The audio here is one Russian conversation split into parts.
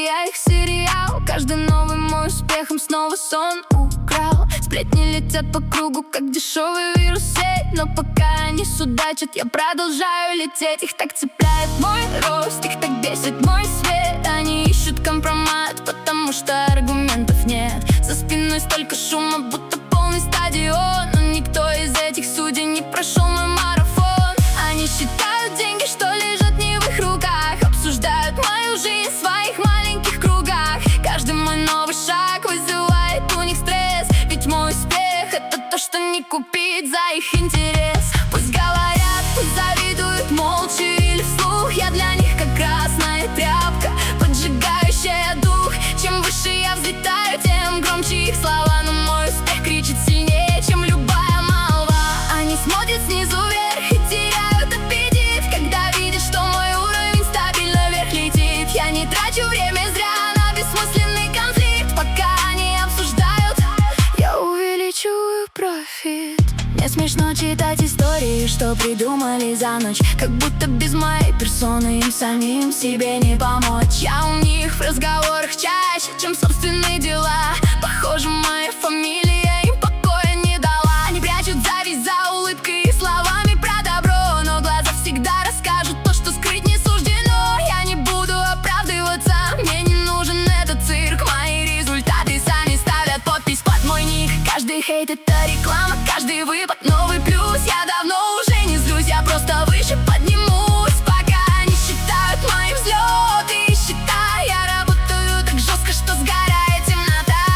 я их сериал. Каждый новый мой успех им снова сон украл. Сплетни летят по кругу, как дешевый вирус сеть. Но пока они судачат, я продолжаю лететь. Их так цепляет мой рост, их так бесит мой свет. Они ищут компромат, потому что аргументов нет. За спиной столько шума, будто полный стадион. Но никто из этих судей не прошел мой марафон. Они считают деньги, что лежат не в их руках. Обсуждают мою жизнь в своих маленьких кругах. Каждый мой новый шаг вызывает у них стресс. Ведь мой успех — это то, что не купить за их интерес. Пусть говорят, пусть завидуют молча или вслух. Я для них как красная тряпка, поджигающая дух. Чем выше я взлетаю, тем громче их слова. Но мой успех кричит сильнее, чем любая молва. Они смотрят снизу вверх и теряют аппетит, когда видят, что мой уровень стабильно вверх летит. Я не трачу время зря на бессмысленный конфликт. Пока они обсуждают, я увеличиваю профит. Мне смешно читать истории, что придумали за ночь. Как будто без моей персоны им самим себе не помочь. Я у них в разговорах чаще, чем собственные дела. Похоже, моя фамилия им покоя не дала. Они прячут зависть за улыбкой и словами про добро, но глаза всегда расскажут то, что скрыть не суждено. Я не буду оправдываться, мне не нужен этот цирк. Мои результаты сами ставят подпись под мой ник. Каждый хейт — это реклама, каждый выпад — новый плюс. Я давно уже не злюсь, я просто выше поднимусь. Пока они считают мои взлеты и счета, я работаю так жестко, что сгорает темнота.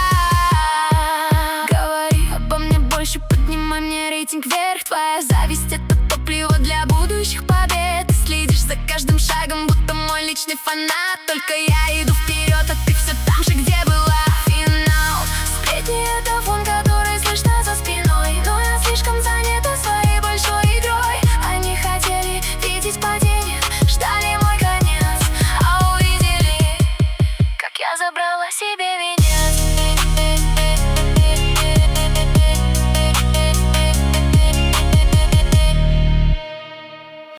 Говори обо мне больше, поднимай мне рейтинг вверх. Твоя зависть — это топливо для будущих побед. Ты следишь за каждым шагом, будто мой личный фанат. Только я иду вперед, а ты все там же, где была. Финал. Сплетни — это фон, который слышно за спиной. Но я слишком занята своей большой игрой. Они хотели видеть падение, ждали мой конец, а увидели, как я забрала себе